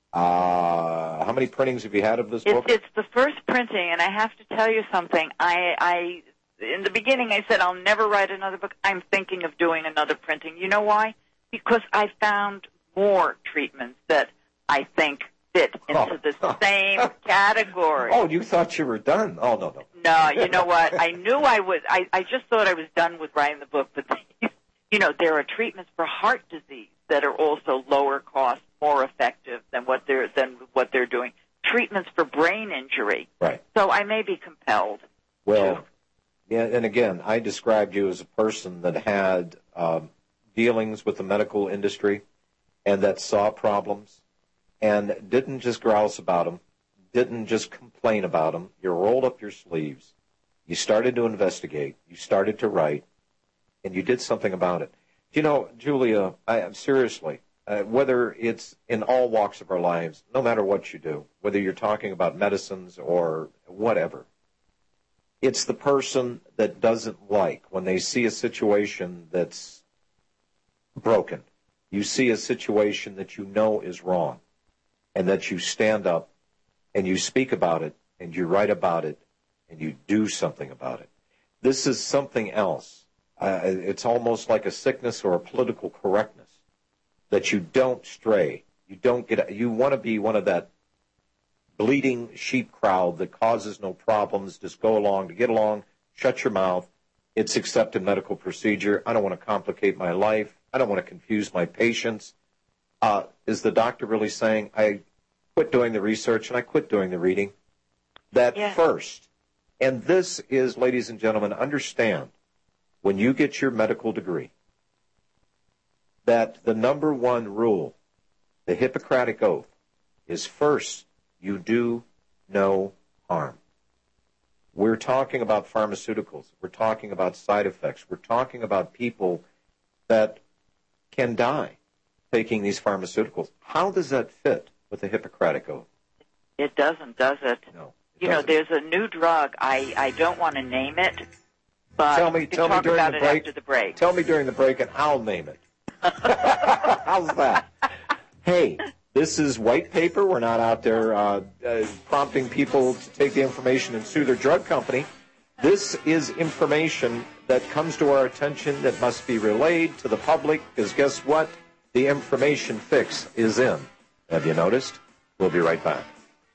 Uh, how many printings have you had of this book? It's, it's the first printing, and I have to tell you something. I, I, in the beginning, I said I'll never write another book. I'm thinking of doing another printing. You know why? Because I found more treatments that I think fit into the same category. Oh, you thought you were done? Oh, no, no. No, you know what? I knew I was. I, I just thought I was done with writing the book, but you know, there are treatments for heart disease that are also lower cost, more effective than what they're than what they're doing. Treatments for brain injury. Right. So I may be compelled. Well, to. yeah, and again, I described you as a person that had um, dealings with the medical industry and that saw problems and didn't just grouse about them, didn't just complain about them. You rolled up your sleeves. You started to investigate. You started to write, and you did something about it. You know, Julia, I, seriously, uh, whether it's in all walks of our lives, no matter what you do, whether you're talking about medicines or whatever, it's the person that doesn't like when they see a situation that's broken. You see a situation that you know is wrong, and that you stand up and you speak about it and you write about it and you do something about it. This is something else. Uh, it's almost like a sickness or a political correctness that you don't stray. You don't get. You want to be one of that bleeding sheep crowd that causes no problems. Just go along to get along. Shut your mouth. It's accepted medical procedure. I don't want to complicate my life. I don't want to confuse my patients. Uh, is the doctor really saying, I quit doing the research and I quit doing the reading? That Yeah. first. And this is, ladies and gentlemen, understand, when you get your medical degree, that the number one rule, the Hippocratic Oath, is first, you do no harm. We're talking about pharmaceuticals. We're talking about side effects. We're talking about people that can die taking these pharmaceuticals. How does that fit with the Hippocratic Oath? It doesn't, does it? No. You know, there's a new drug. I, I don't want to name it, but tell me, we can tell me talk during about the it break. after the break. Tell me during the break, and I'll name it. How's that? Hey, this is white paper. We're not out there uh, uh, prompting people to take the information and sue their drug company. This is information that comes to our attention that must be relayed to the public, because guess what? The information fix is in. Have you noticed? We'll be right back.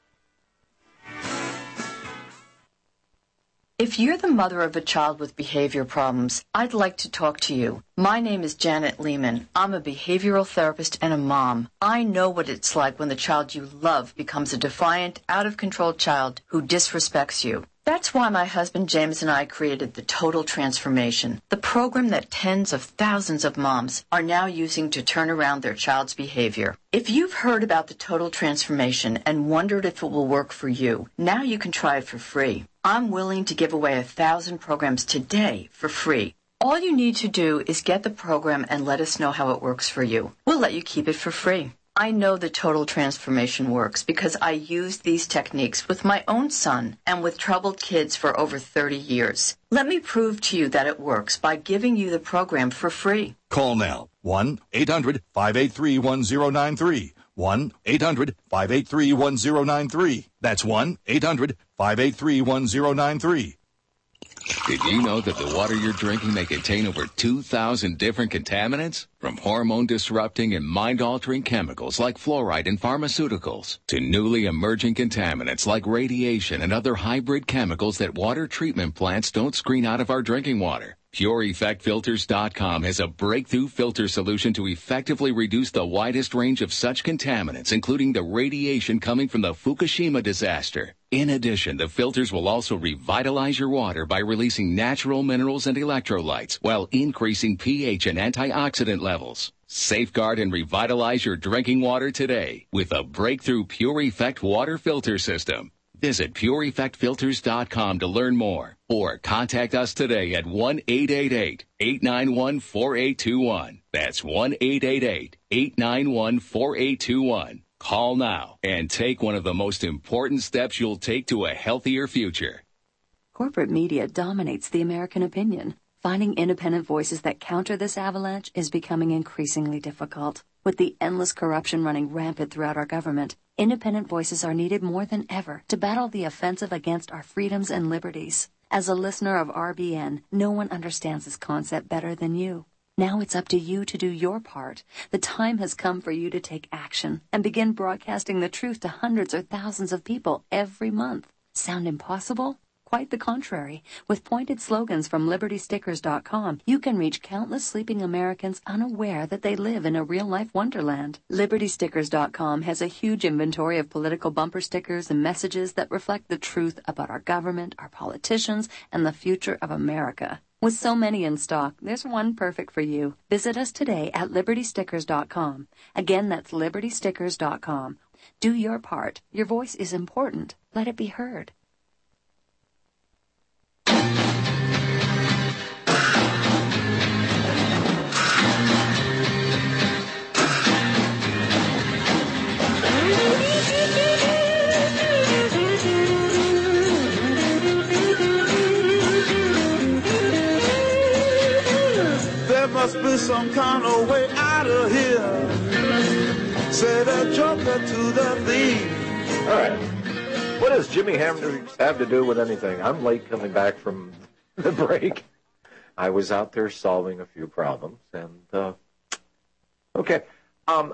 If you're the mother of a child with behavior problems, I'd like to talk to you. My name is Janet Lehman. I'm a behavioral therapist and a mom. I know what it's like when the child you love becomes a defiant, out-of-control child who disrespects you. That's why my husband James and I created the Total Transformation, the program that tens of thousands of moms are now using to turn around their child's behavior. If you've heard about the Total Transformation and wondered if it will work for you, now you can try it for free. I'm willing to give away a thousand programs today for free. All you need to do is get the program and let us know how it works for you. We'll let you keep it for free. I know the Total Transformation works because I used these techniques with my own son and with troubled kids for over thirty years. Let me prove to you that it works by giving you the program for free. Call now, one eight hundred five eight three one zero nine three, one eight hundred five eight three one zero nine three. That's one eight hundred five eight three one zero nine three. Did you know that the water you're drinking may contain over two thousand different contaminants? From hormone-disrupting and mind-altering chemicals like fluoride in pharmaceuticals to newly emerging contaminants like radiation and other hybrid chemicals that water treatment plants don't screen out of our drinking water. Pure Effect Filters dot com has a breakthrough filter solution to effectively reduce the widest range of such contaminants, including the radiation coming from the Fukushima disaster. In addition, the filters will also revitalize your water by releasing natural minerals and electrolytes while increasing pH and antioxidant levels. Safeguard and revitalize your drinking water today with a breakthrough Pure Effect water filter system. Visit Pure Effect Filters dot com to learn more or contact us today at one eight eight eight, eight nine one, four eight two one. That's one eight eight eight, eight nine one, four eight two one. Call now and take one of the most important steps you'll take to a healthier future. Corporate media dominates the American opinion. Finding independent voices that counter this avalanche is becoming increasingly difficult. With the endless corruption running rampant throughout our government, independent voices are needed more than ever to battle the offensive against our freedoms and liberties. As a listener of R B N, no one understands this concept better than you. Now it's up to you to do your part. The time has come for you to take action and begin broadcasting the truth to hundreds or thousands of people every month. Sound impossible? Quite the contrary. With pointed slogans from Liberty Stickers dot com, you can reach countless sleeping Americans unaware that they live in a real-life wonderland. Liberty Stickers dot com has a huge inventory of political bumper stickers and messages that reflect the truth about our government, our politicians, and the future of America. With so many in stock, there's one perfect for you. Visit us today at Liberty Stickers dot com. Again, that's Liberty Stickers dot com. Do your part. Your voice is important. Let it be heard. There must be some kind of way out of here. Say the joker to the thief. All right. What does Jimmy Hendrix have to do with anything? I'm late coming back from the break. I was out there solving a few problems, and uh, okay. Um,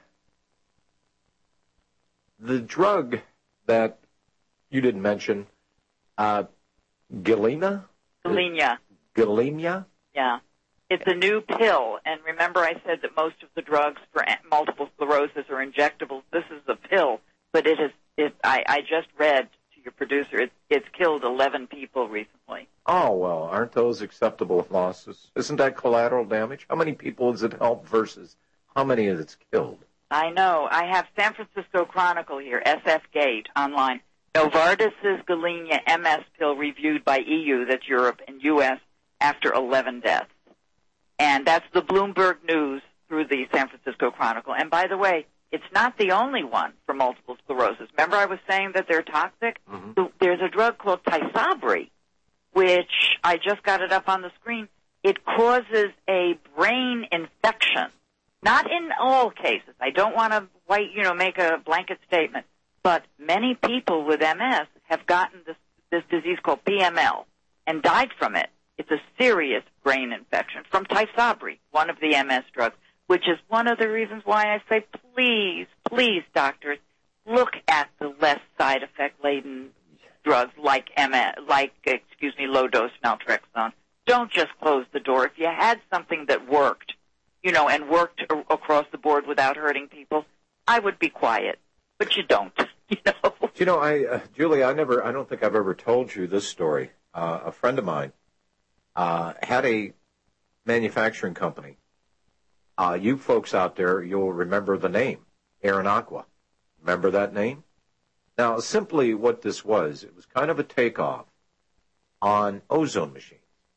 the drug that you didn't mention, uh, Gilenya? Gilenya. Gilenya? Yeah. It's a new pill, and remember I said that most of the drugs for multiple sclerosis are injectables. This is a pill, but it is. It, I, I just read to your producer, it's, it's killed eleven people recently. Oh, well, aren't those acceptable losses? Isn't that collateral damage? How many people does it help versus how many is it killed? I know. I have San Francisco Chronicle here, S F Gate, online. Novartis' Gilenya M S pill reviewed by E U, that's Europe, and U S after eleven deaths. And that's the Bloomberg News through the San Francisco Chronicle. And by the way, it's not the only one for multiple sclerosis. Remember I was saying that they're toxic? Mm-hmm. There's a drug called Tysabri, which I just got it up on the screen. It causes a brain infection. Not in all cases. I don't want to white, you know, make a blanket statement. But many people with M S have gotten this, this disease called P M L and died from it. It's a serious brain infection from Tysabri, one of the M S drugs, which is one of the reasons why I say, please, please, doctors, look at the less side effect laden drugs like M S, like, excuse me, low dose naltrexone. Don't just close the door. If you had something that worked, you know, and worked a- across the board without hurting people, I would be quiet. But you don't, you know. You know, I, uh, Julie, I never, I don't think I've ever told you this story. Uh, a friend of mine uh, had a manufacturing company. Uh, you folks out there, you'll remember the name, Air Aqua. Remember that name? Now, simply what this was, it was kind of a takeoff on ozone machines.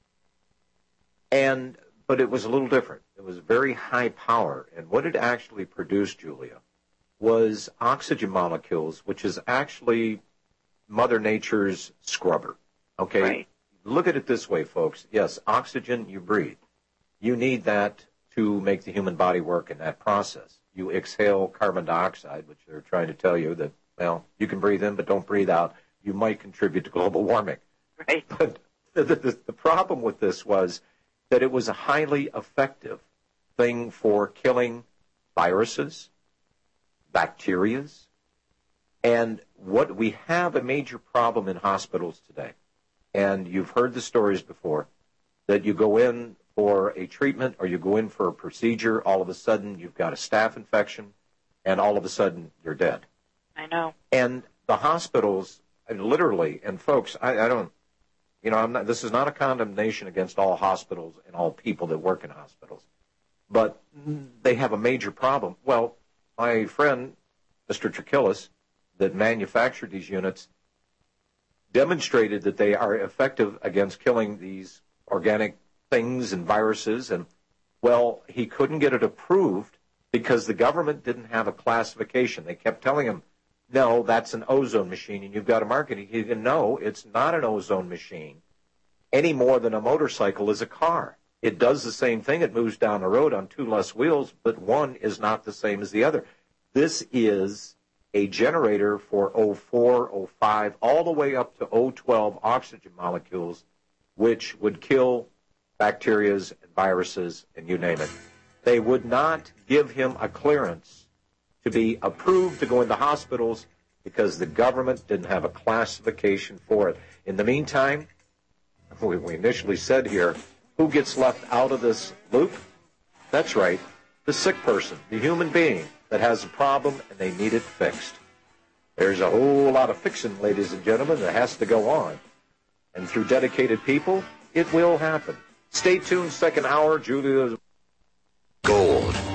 And, but it was a little different. It was very high power. And what it actually produced, Julia, was oxygen molecules, which is actually Mother Nature's scrubber. Okay? Right. Look at it this way, folks. Yes, oxygen you breathe. You need that to make the human body work in that process. You exhale carbon dioxide, which they're trying to tell you that, well, you can breathe in, but don't breathe out. You might contribute to global warming. Right. But the, the, the problem with this was that it was a highly effective thing for killing viruses, bacterias, and what we have a major problem in hospitals today. And you've heard the stories before that you go in for a treatment or you go in for a procedure, all of a sudden you've got a staph infection, and all of a sudden you're dead. I know. And the hospitals, literally, and folks, I, I don't, you know, I'm not, this is not a condemnation against all hospitals and all people that work in hospitals, but they have a major problem. Well, my friend, Mister Trachillis, that manufactured these units, demonstrated that they are effective against killing these organic things and viruses, and, well, he couldn't get it approved because the government didn't have a classification. They kept telling him, no, that's an ozone machine, and you've got to market it. He didn't know it's not an ozone machine any more than a motorcycle is a car. It does the same thing. It moves down the road on two less wheels, but one is not the same as the other. This is a generator for O four, O five, all the way up to O twelve oxygen molecules, which would kill bacterias and viruses and you name it. They would not give him a clearance to be approved to go into hospitals because the government didn't have a classification for it. In the meantime, we, we initially said here, who gets left out of this loop? That's right, the sick person, the human being that has a problem and they need it fixed. There's a whole lot of fixing, ladies and gentlemen, that has to go on. And through dedicated people, it will happen. Stay tuned, second hour. Julia